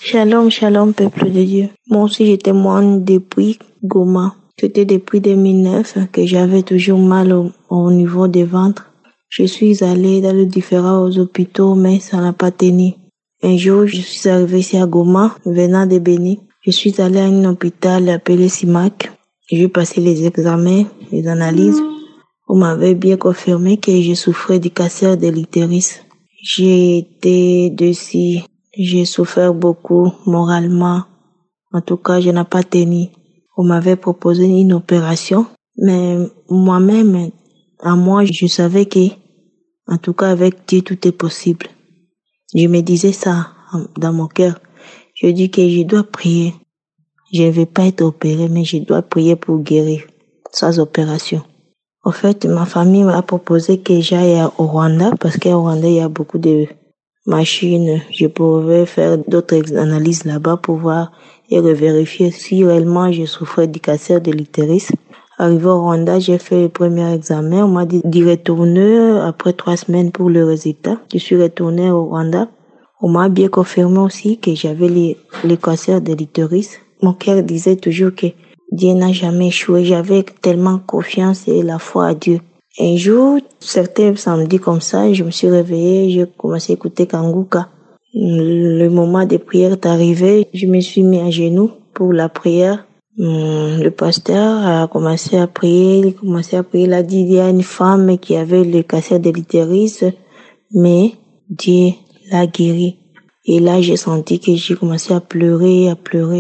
Shalom, shalom, peuple de Dieu. Moi aussi, j'étais moine depuis Goma. C'était depuis 2009 que j'avais toujours mal au niveau des ventres. Je suis allée dans les différents hôpitaux, mais ça n'a pas tenu. Un jour, je suis arrivée ici à Goma, venant de Béni. Je suis allée à un hôpital appelé Simac. J'ai passé les examens, les analyses. On m'avait bien confirmé que je souffrais du cancer de l'utérus. J'ai été dessus. J'ai souffert beaucoup moralement. En tout cas, je n'ai pas tenu. On m'avait proposé une opération, mais moi-même, je savais que, en tout cas, avec Dieu, tout est possible. Je me disais ça dans mon cœur. Je dis que je dois prier. Je ne vais pas être opérée, mais je dois prier pour guérir, sans opération. En fait, ma famille m'a proposé que j'aille au Rwanda, parce qu'au Rwanda, il y a beaucoup de machines. Je pouvais faire d'autres analyses là-bas pour voir et revérifier si réellement je souffrais du cancer de l'utérus. Arrivé au Rwanda, j'ai fait le premier examen. On m'a dit d'y retourner après 3 semaines pour le résultat. Je suis retournée au Rwanda. On m'a bien confirmé aussi que j'avais le cancer de l'utérus. Mon cœur disait toujours que Dieu n'a jamais échoué. J'avais tellement confiance et la foi à Dieu. Un jour, certains samedis comme ça, je me suis réveillée, j'ai commencé à écouter Kanguka. Le moment de prière est arrivé, je me suis mis à genoux pour la prière. Le pasteur a commencé à prier, il a dit il y a une femme qui avait le cancer de l'utérus, mais Dieu l'a guérie. Et là, j'ai senti que j'ai commencé à pleurer,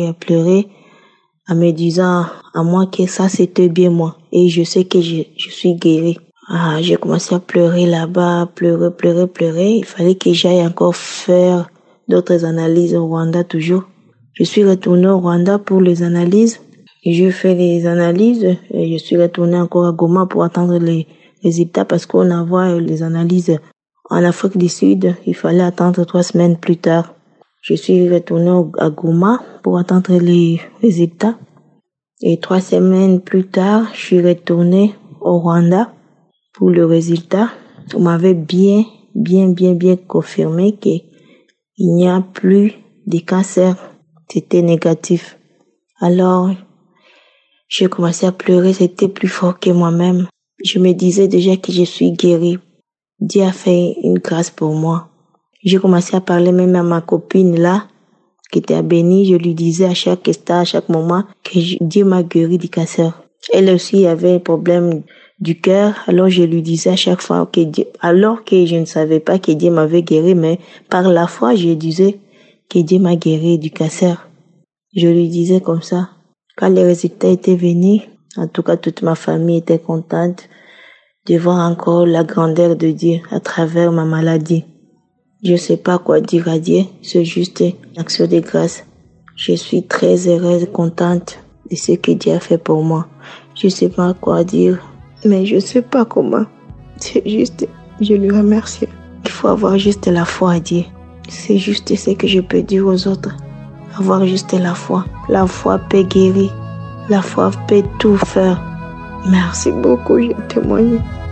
en me disant à moi que ça c'était bien moi. Et je sais que je suis guérie. J'ai commencé à pleurer là-bas, pleurer. Il fallait que j'aille encore faire d'autres analyses au Rwanda toujours. Je suis retournée au Rwanda pour les analyses. Et j'ai fait les analyses et je suis retournée encore à Goma pour attendre les résultats parce qu'on envoie les analyses en Afrique du Sud. Il fallait attendre 3 semaines plus tard. Je suis retournée à Goma pour attendre les résultats. Et 3 semaines plus tard, je suis retournée au Rwanda pour le résultat. On m'avait bien confirmé qu'il n'y a plus de cancer. C'était négatif. Alors, j'ai commencé à pleurer. C'était plus fort que moi-même. Je me disais déjà que je suis guérie. Dieu a fait une grâce pour moi. J'ai commencé à parler même à ma copine là, qui était à Béni. Je lui disais à chaque instant, à chaque moment, que Dieu m'a guéri du cancer. Elle aussi avait un problème du cœur. Alors je lui disais à chaque fois que Dieu, alors que je ne savais pas que Dieu m'avait guéri, mais par la foi, je disais que Dieu m'a guéri du cancer. Je lui disais comme ça. Quand les résultats étaient venus, en tout cas toute ma famille était contente de voir encore la grandeur de Dieu à travers ma maladie. Je ne sais pas quoi dire à Dieu, c'est juste une action de grâce. Je suis très heureuse, contente de ce que Dieu a fait pour moi. Je ne sais pas quoi dire, mais je ne sais pas comment. C'est juste, je lui remercie. Il faut avoir juste la foi à Dieu. C'est juste ce que je peux dire aux autres. Avoir juste la foi. La foi peut guérir. La foi peut tout faire. Merci beaucoup, je témoigne.